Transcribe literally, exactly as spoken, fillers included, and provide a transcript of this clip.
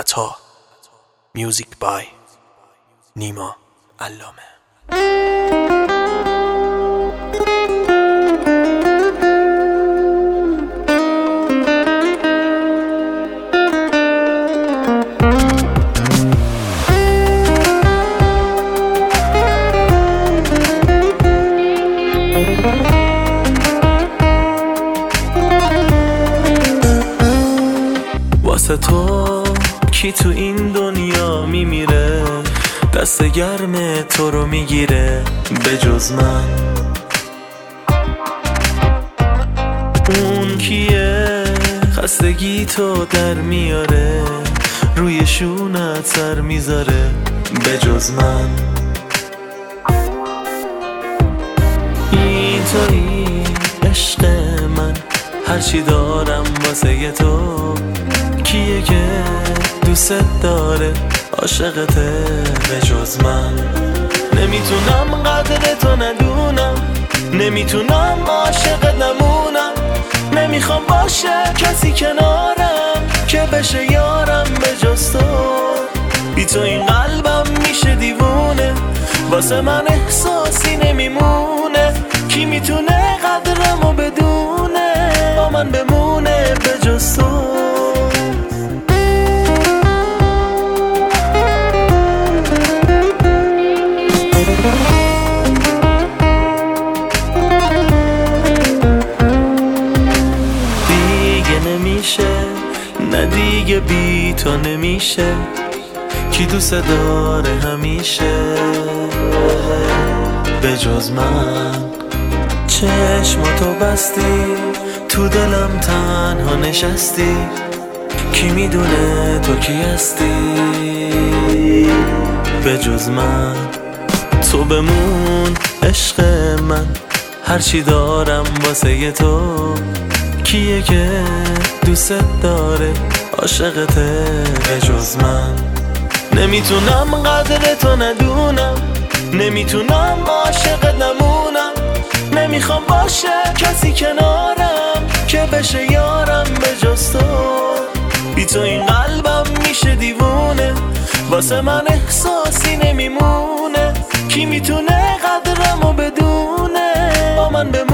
خطا. میوزیک بای نیما علامه. واسه تو کی تو این دنیا میمیره، دست گرم تو رو میگیره به جز من. اون کیه خستگی تو در میاره، روی شونت سر میذاره به جز من. این تویی عشق من، هرچی دارم واسه تو. کیه که دوست داره عاشقته به جز من؟ نمیتونم قدر تو ندونم، نمیتونم عاشقت نمونم. نمیخوام باشه کسی کنارم که بشه یارم به جز تو. بی تو این قلبم میشه دیوونه، واسه من احساسی نمیمونه. کی میتونه قدرمو بدونه، با من بمونه به جز تو. دیگه نمیشه، نه دیگه بی تو نمیشه. کی دوست داره همیشه به جز من؟ چشماتو بستی، تو دلم تنها نشستی. کی میدونه تو کی هستی به جز من؟ تو بمون عشق من، هرچی دارم واسه تو. کیه که دوست داره عاشقته به جز من؟ نمیتونم قدر تو ندونم، نمیتونم عاشقت نمونم. نمیخوام باشه کسی کنارم که بشه یارم به جز تو. بی تو این قلبم میشه دیوونه، واسه من احساسی نمیمونه. کی میتونه قدرمو بدونه، با من بمونه